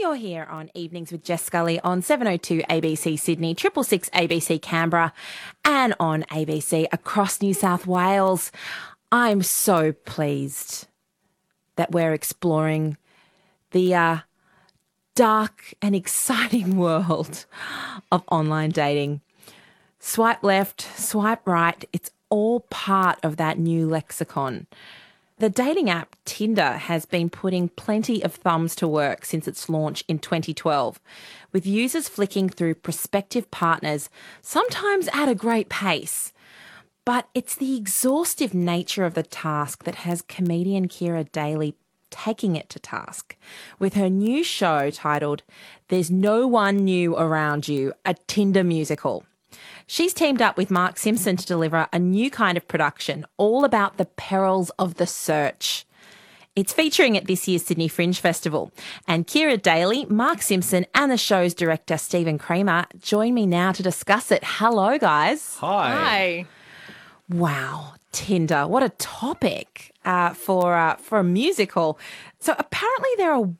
You're here on Evenings with Jess Scully on 702 ABC Sydney, 666 ABC Canberra, and on ABC across New South Wales. I'm so pleased that we're exploring the dark and exciting world of online dating. Swipe left, swipe right, it's all part of that new lexicon. The dating app Tinder has been putting plenty of thumbs to work since its launch in 2012, with users flicking through prospective partners, sometimes at a great pace. But it's the exhaustive nature of the task that has comedian Keira Daly taking it to task, with her new show titled There's No One New Around You, a Tinder musical. She's teamed up with Mark Simpson to deliver a new kind of production all about the perils of the search. It's featuring at this year's Sydney Fringe Festival. And Keira Daly, Mark Simpson and the show's director Stephen Kramer join me now to discuss it. Hello, guys. Hi. Wow, Tinder. What a topic for a musical. So apparently there are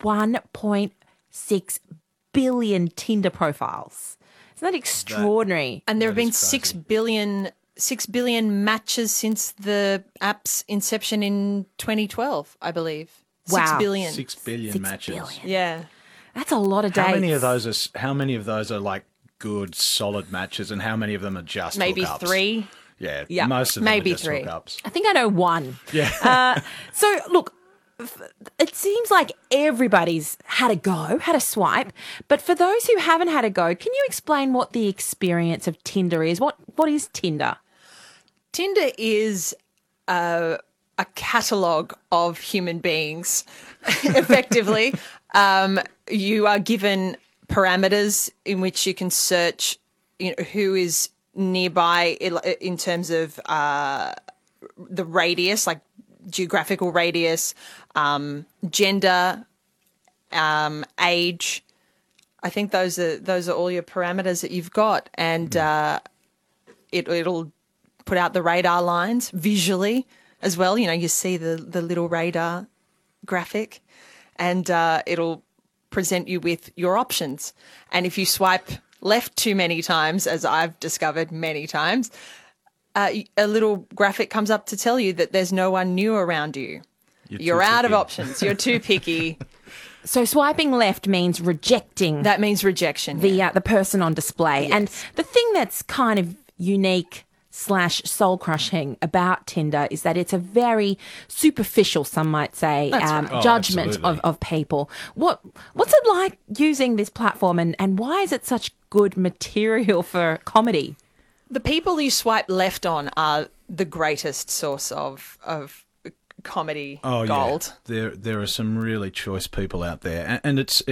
1.6 billion Tinder profiles. Isn't that extraordinry? And there have been 6 billion matches since the app's inception in 2012, I believe. Wow. 6 billion. 6 billion 6 matches. billion. Yeah. That's a lot of dates. How many of those are like good, solid matches, and how many of them are just Maybe hookups? 3. Yeah, most of them maybe are just 3. hookups. I think I know one. Yeah. So, look, it seems like everybody's had a swipe. But for those who haven't had a go, can you explain what the experience of Tinder is? What is Tinder? Tinder is a catalogue of human beings, effectively. You are given parameters in which you can search who is nearby in terms of the radius, like geographical radius, gender, age. I think those are all your parameters that you've got, and it'll put out the radar lines visually as well. You know, you see the little radar graphic, and it'll present you with your options. And if you swipe left too many times, as I've discovered many times, a little graphic comes up to tell you that there's no one new around you. You're out of options. You're too picky. So swiping left means rejecting That means rejection. the person on display. Yes. And the thing that's kind of unique / soul crushing about Tinder is that it's a very superficial, some might say, judgment of people. What's it like using this platform, and why is it such good material for comedy? The people you swipe left on are the greatest source of comedy gold. Yeah. There are some really choice people out there, and it's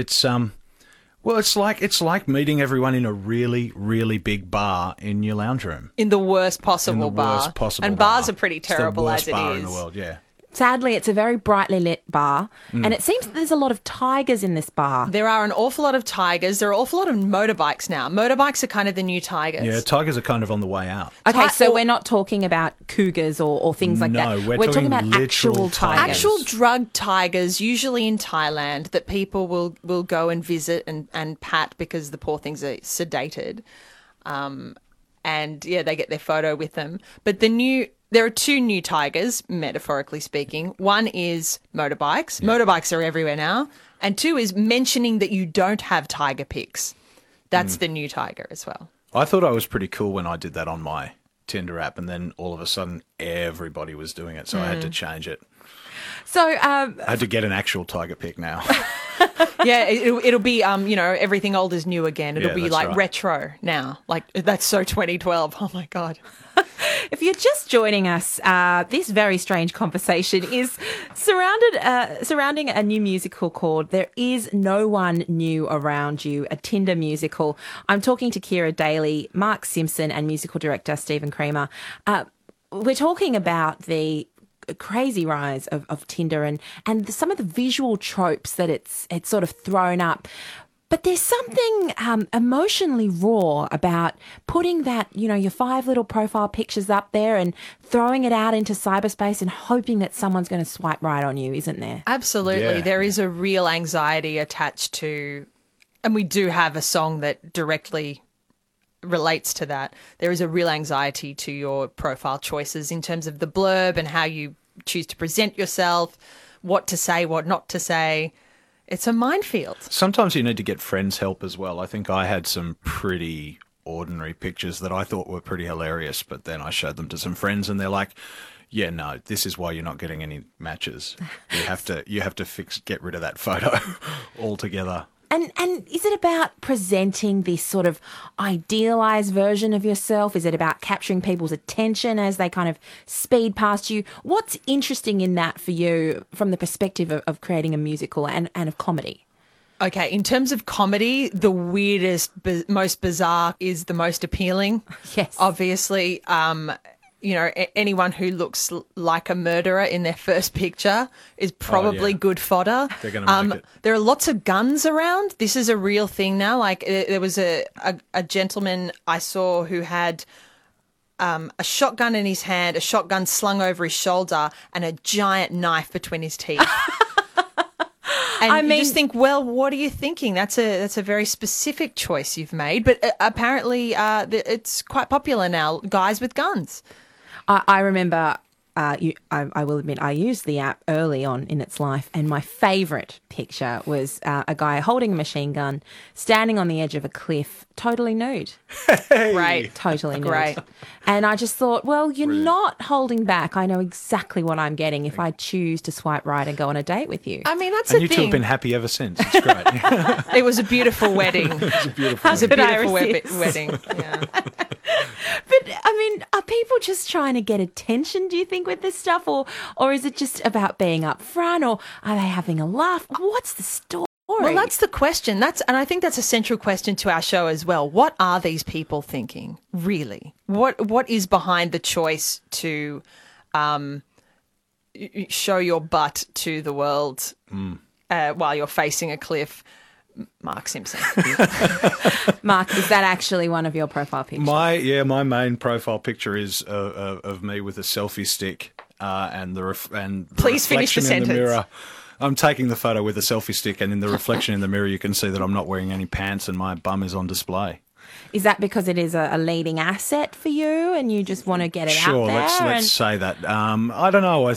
like meeting everyone in a really, really big bar in your lounge room. In the worst possible bar. And bars are pretty terrible it's the worst as it bar is. in the world, yeah. Sadly, it's a very brightly lit bar, and it seems that there's a lot of tigers in this bar. There are an awful lot of tigers. There are an awful lot of motorbikes now. Motorbikes are kind of the new tigers. Yeah, tigers are kind of on the way out. Okay, so we're not talking about cougars or things like that. No, we're talking talking about actual literal tigers. Actual drug tigers, usually in Thailand, that people will go and visit and pat because the poor things are sedated. And, yeah, they get their photo with them. But there are 2 new tigers, metaphorically speaking. One is motorbikes. Yeah. Motorbikes are everywhere now. And 2 is mentioning that you don't have tiger pics. That's the new tiger as well. I thought I was pretty cool when I did that on my Tinder app, and then all of a sudden everybody was doing it, so I had to change it. So I had to get an actual tiger pic now. Yeah, it'll be everything old is new again. It'll be that's like right. retro now. Like that's so 2012. Oh my God. if you're just joining us, this very strange conversation is surrounding a new musical called There Is No One New Around You, a Tinder musical. I'm talking to Keira Daly, Mark Simpson and musical director Stephen Kramer. We're talking about the crazy rise of Tinder and some of the visual tropes that it's sort of thrown up. But there's something emotionally raw about putting that, your 5 little profile pictures up there and throwing it out into cyberspace and hoping that someone's going to swipe right on you, isn't there? Absolutely. Yeah. There is a real anxiety attached to, and we do have a song that directly relates to that. There is a real anxiety to your profile choices in terms of the blurb and how you choose to present yourself, what to say, what not to say. It's a minefield. Sometimes you need to get friends' help as well. I think I had some pretty ordinary pictures that I thought were pretty hilarious, but then I showed them to some friends and they're like, yeah, no, this is why you're not getting any matches. You have to get rid of that photo altogether. And is it about presenting this sort of idealised version of yourself? Is it about capturing people's attention as they kind of speed past you? What's interesting in that for you from the perspective of creating a musical and of comedy? Okay, in terms of comedy, the weirdest, most bizarre is the most appealing. Yes. Obviously, anyone who looks like a murderer in their first picture is probably good fodder. They're gonna make it. There are lots of guns around. This is a real thing now. Like there was a gentleman I saw who had a shotgun in his hand, a shotgun slung over his shoulder, and a giant knife between his teeth. And you just think, well, what are you thinking? That's a very specific choice you've made. But apparently it's quite popular now, guys with guns. I remember, I will admit, I used the app early on in its life, and my favourite picture was a guy holding a machine gun, standing on the edge of a cliff, totally nude. Right. Totally nude. Great. And I just thought, well, you're not holding back. I know exactly what I'm getting if I choose to swipe right and go on a date with you. I mean, that's And the you two thing. have been happy ever since. It's great. It was a beautiful wedding. How could I Beautiful resist? wedding. Yeah. But, I mean, are people just trying to get attention, do you think, with this stuff? Or is it just about being upfront? Or are they having a laugh? What's the story? Well, that's the question. And I think that's a central question to our show as well. What are these people thinking, really? What is behind the choice to show your butt to the world while you're facing a cliff? Mark Simpson. Mark, is that actually one of your profile pictures? My main profile picture is of me with a selfie stick and the Please finish the reflection in sentence. the mirror. I'm taking the photo with a selfie stick, and in the reflection in the mirror, you can see that I'm not wearing any pants and my bum is on display. Is that because it is a leading asset for you and you just want to get it out there? Sure, let's say that. I don't know.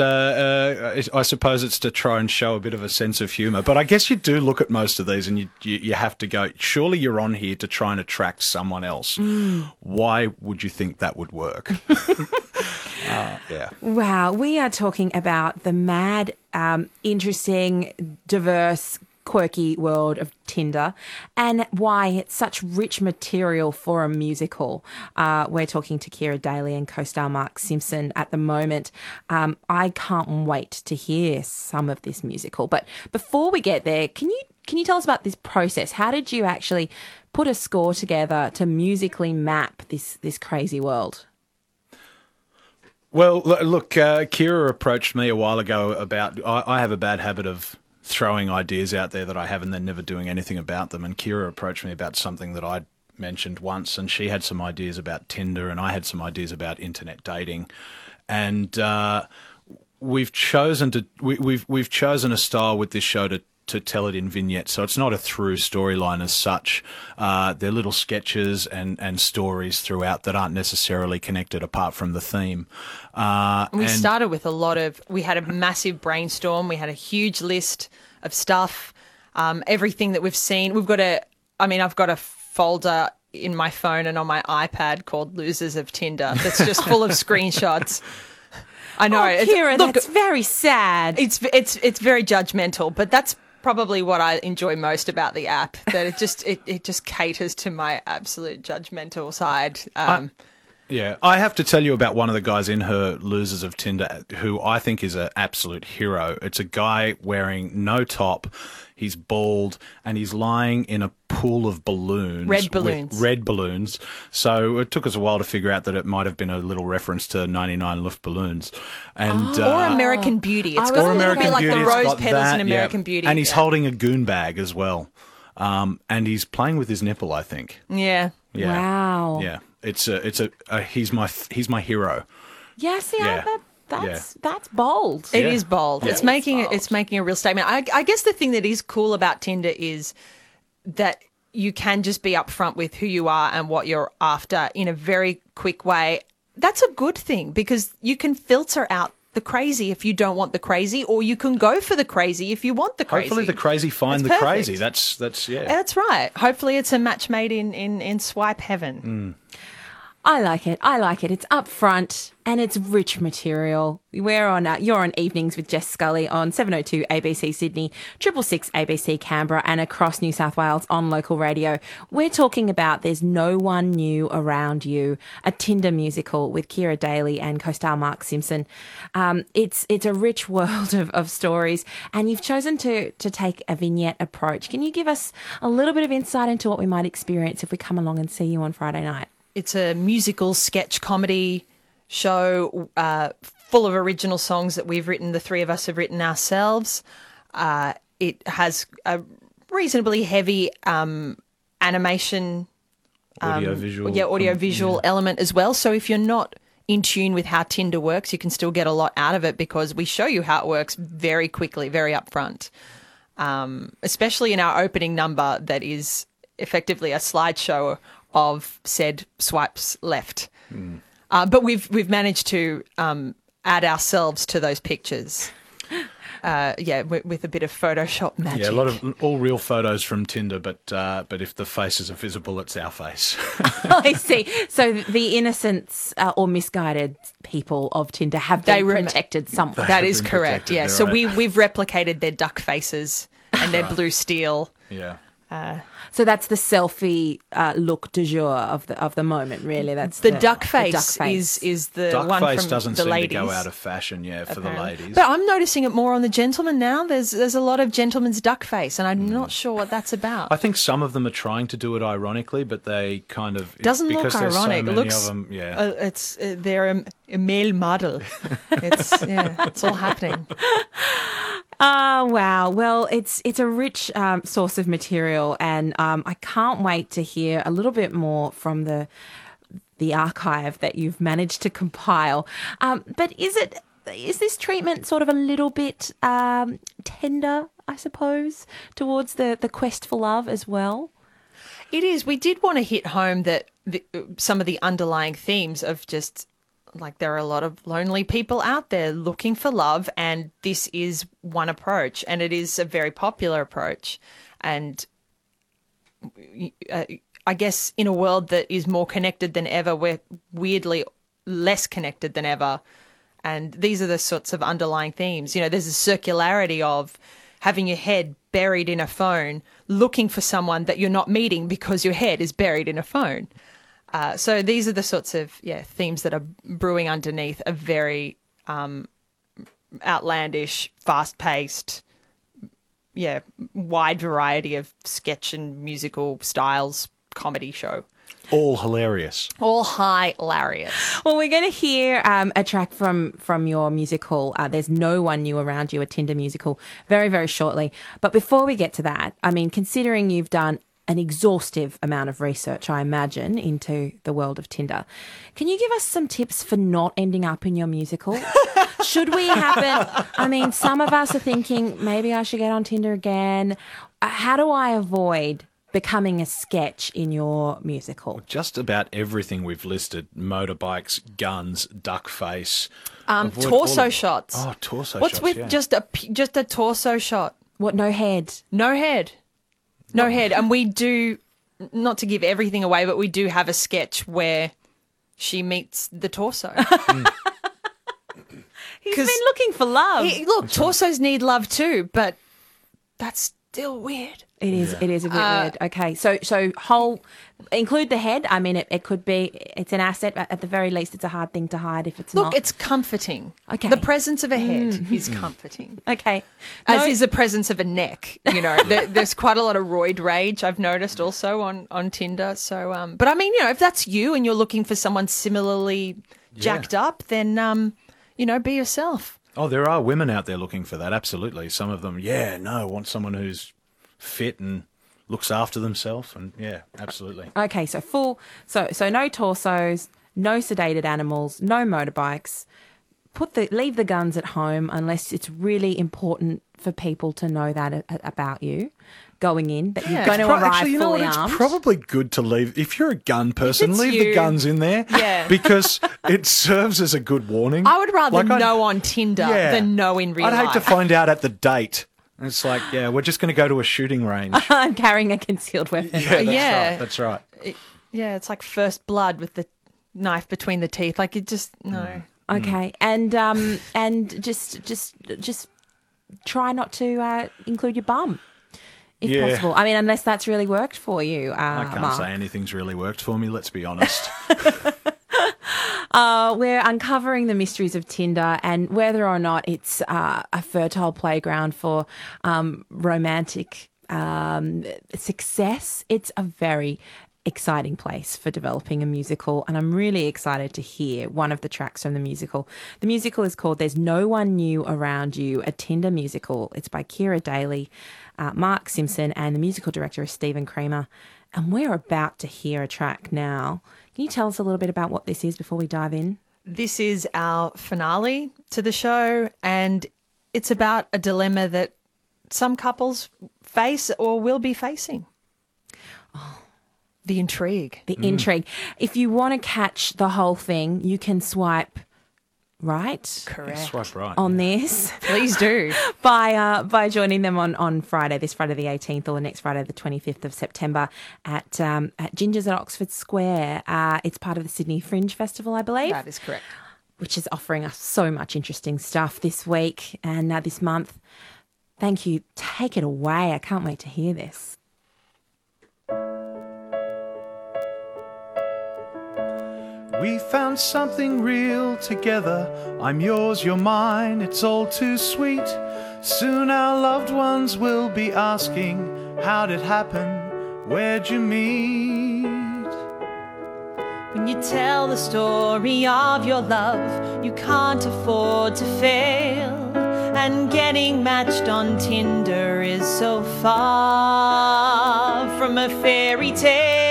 I suppose it's to try and show a bit of a sense of humour. But I guess you do look at most of these and you have to go, surely you're on here to try and attract someone else. Why would you think that would work? Yeah. Wow, we are talking about the mad, interesting, diverse, quirky world of Tinder and why it's such rich material for a musical. We're talking to Keira Daly and co-star Mark Simpson at the moment. I can't wait to hear some of this musical. But before we get there, can you tell us about this process? How did you actually put a score together to musically map this crazy world? Well, look, Keira approached me a while ago about, I have a bad habit of throwing ideas out there that I have and then never doing anything about them. And Keira approached me about something that I'd mentioned once, and she had some ideas about Tinder and I had some ideas about internet dating. And we've chosen a style with this show to tell it in vignettes. So it's not a through storyline as such. They're little sketches and stories throughout that aren't necessarily connected apart from the theme. We started with we had a massive brainstorm. We had a huge list of stuff, everything that we've seen. I've got a folder in my phone and on my iPad called Losers of Tinder that's just full of screenshots. I know. Oh, Keira, that's very sad. It's very judgmental, but that's probably what I enjoy most about the app, that it just caters to my absolute judgmental side. Yeah, I have to tell you about one of the guys in her Losers of Tinder who I think is an absolute hero. It's a guy wearing no top, he's bald, and he's lying in a pool of balloons. Red balloons. Red balloons. So it took us a while to figure out that it might have been a little reference to 99 Luftballons. And, or American Beauty. It's got a little bit like the rose petals in American Beauty. And he's holding a goon bag as well. and he's playing with his nipple, I think. Yeah. Yeah. Wow. Yeah. He's my hero. Yeah, see, Yeah. that's bold. It Yeah. is bold. Yeah. It's making a real statement. I guess the thing that is cool about Tinder is that you can just be upfront with who you are and what you're after in a very quick way. That's a good thing because you can filter out the crazy if you don't want the crazy, or you can go for the crazy if you want the crazy. Hopefully the crazy find That's the crazy. perfect. That's yeah. That's right. Hopefully it's a match made in swipe heaven. I like it. It's upfront and it's rich material. You're on Evenings with Jess Scully on 702 ABC Sydney, 666 ABC Canberra, and across New South Wales on local radio. We're talking about There's No One New Around You, a Tinder musical with Keira Daly and co-star Mark Simpson. It's a rich world of stories, and you've chosen to take a vignette approach. Can you give us a little bit of insight into what we might experience if we come along and see you on Friday night? It's a musical sketch comedy show full of original songs that we've written. The three of us have written ourselves. It has a reasonably heavy animation, audio-visual element as well. So if you're not in tune with how Tinder works, you can still get a lot out of it because we show you how it works very quickly, very upfront, especially in our opening number that is effectively a slideshow of said swipes left. But we've managed to add ourselves to those pictures. With a bit of Photoshop magic. Yeah, a lot of all real photos from Tinder, but if the faces are visible, it's our face. I see. So the innocents or misguided people of Tinder have been protected somewhat. That is been correct. protected, Yeah. they're So right. we've replicated their duck faces and their blue steel. Yeah. So that's the selfie look du jour of the moment, really. That's The duck face is the Duck one face from doesn't the seem ladies. to go out of fashion, for the ladies. But I'm noticing it more on the gentlemen now. There's a lot of gentlemen's duck face, and I'm not sure what that's about. I think some of them are trying to do it ironically, but they kind of Doesn't look because there's ironic. So It many looks. of them, They're a male model. It's all happening. Oh, wow. Well, it's a rich source of material, and I can't wait to hear a little bit more from the archive that you've managed to compile. But is this treatment sort of a little bit tender, I suppose, towards the quest for love as well? It is. We did want to hit home that some of the underlying themes of just like there are a lot of lonely people out there looking for love, and this is one approach, and it is a very popular approach. And I guess in a world that is more connected than ever, we're weirdly less connected than ever. And these are the sorts of underlying themes. You know, there's a circularity of having your head buried in a phone, looking for someone that you're not meeting because your head is buried in a phone. So these are the sorts of themes that are brewing underneath a very outlandish, fast-paced, wide variety of sketch and musical styles comedy show. all hilarious. All hilarious. Well, we're going to hear a track from your musical, There's No One New Around You, a Tinder musical, very, very shortly. But before we get to that, I mean, considering you've done an exhaustive amount of research, I imagine, into the world of Tinder, can you give us some tips for not ending up in your musical? Should we happen? I mean, some of us are thinking maybe I should get on Tinder again. How do I avoid becoming a sketch in your musical? Just about everything we've listed: motorbikes, guns, duck face, Torso shots. Oh, torso What's shots. with just a torso shot? What, no head? No head. No head. And we do, not to give everything away, but we do have a sketch where she meets the torso. He's been looking for love. Look, torsos need love too, but that's still weird. It is a bit weird. Okay, so include the head. I mean, it could be, it's an asset, but at the very least, it's a hard thing to hide if it's not. Look, it's comforting. Okay. The presence of a head is comforting. Okay. As is the presence of a neck. You know, there's quite a lot of roid rage I've noticed also on Tinder. So, but I mean, you know, if that's you and you're looking for someone similarly jacked up, then, you know, be yourself. Oh, there are women out there looking for that. Absolutely. Some of them, want someone who's fit and looks after themselves, and yeah, absolutely. Okay, so no torsos, no sedated animals, no motorbikes. Leave the guns at home unless it's really important for people to know that about you going in, that you're going to arrive Actually, you know fully what? armed. It's probably good to leave. If you're a gun person, it's leave you. the guns in there. Yeah. Because it serves as a good warning. I would rather Like, know on Tinder yeah. than know in real I'd life. hate to find out at the date. It's like, yeah, we're just going to go to a shooting range. I'm carrying a concealed weapon. Yeah. That's right. Yeah, it's like first blood with the knife between the teeth. Like it just no. Okay, and just try not to include your bum, if Yeah. possible. I mean, unless that's really worked for you, I can't Mark. say anything's really worked for me, let's be honest. We're uncovering the mysteries of Tinder and whether or not it's a fertile playground for romantic success. It's a very exciting place for developing a musical, and I'm really excited to hear one of the tracks from the musical. The musical is called There's No One New Around You, a Tinder musical. It's by Keira Daly, Mark Simpson, and the musical director is Stephen Kramer. And we're about to hear a track now. Can you tell us a little bit about what this is before we dive in? This is our finale to the show, and it's about a dilemma that some couples face or will be facing. The intrigue. The intrigue. If you want to catch the whole thing, you can swipe right Correct. Swipe right. on this Please do. by joining them on Friday, this Friday the 18th, or the next Friday the 25th of September at Gingers at Oxford Square. It's part of the Sydney Fringe Festival, I believe, That is correct. which is offering us so much interesting stuff this week and this month. Thank you. Take it away. I can't wait to hear this. We found something real together. I'm yours, you're mine, it's all too sweet. Soon our loved ones will be asking, how'd it happen? Where'd you meet? When you tell the story of your love, you can't afford to fail. And getting matched on Tinder is so far from a fairy tale.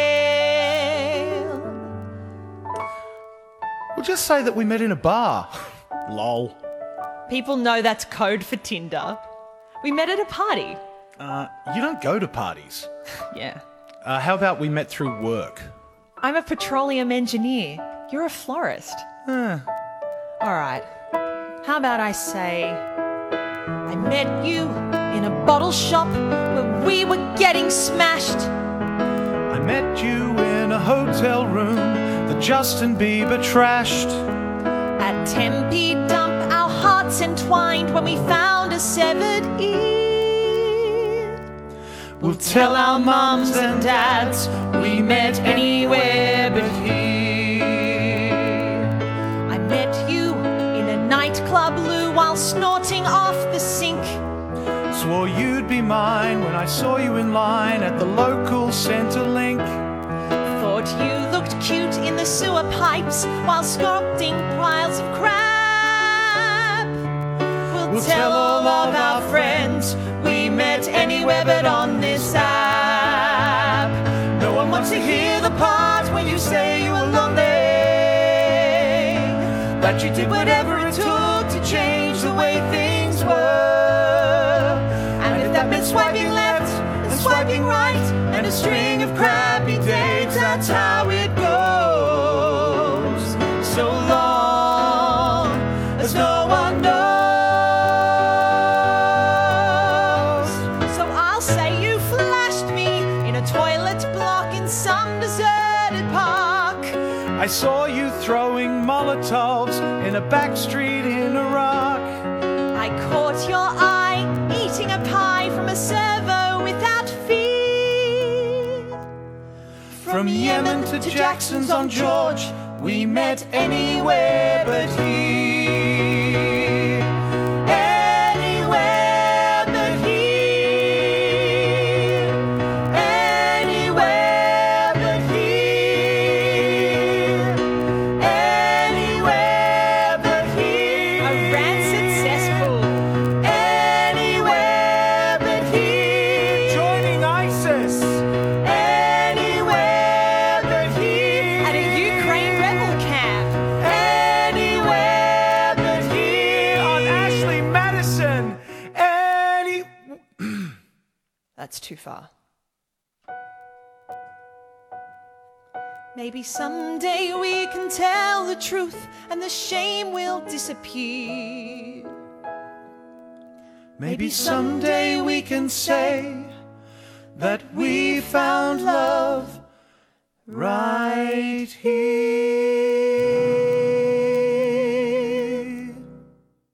We'll just say that we met in a bar. Lol. People know that's code for Tinder. We met at a party. You don't go to parties. Yeah. How about we met through work? I'm a petroleum engineer. You're a florist. All right. How about I say, I met you in a bottle shop where we were getting smashed. I met you in a hotel room that Justin Bieber trashed. At Tempe Dump, our hearts entwined when we found a severed ear. We'll Tell our mums and dads we met anywhere but here. I met you in a nightclub loo while snorting off the sink. Swore you'd be mine when I saw you in line at the local Centrelink. Thought you looked cute in the sewer pipes while sculpting piles of crap. We'll tell all of our friends we met anywhere but on this app. No one wants to hear the part when you say you were lonely, but you did whatever it took to change the way things were. And if that meant swiping left and swiping right and a string of crappy dates, that's how it goes. So long as no one knows. So I'll say you flashed me in a toilet block in some deserted park. I saw you throwing Molotovs in a back street in Iraq. I caught your eye eating a pie from a servo without fear. From Yemen to Jackson's on George, we met anywhere but here. Anywhere but here. Anywhere but here. Anywhere but here. A rancid cesspool. Anywhere but here. Joining ISIS. far. Maybe someday we can tell the truth and the shame will disappear. Maybe someday we can say that we found love right here.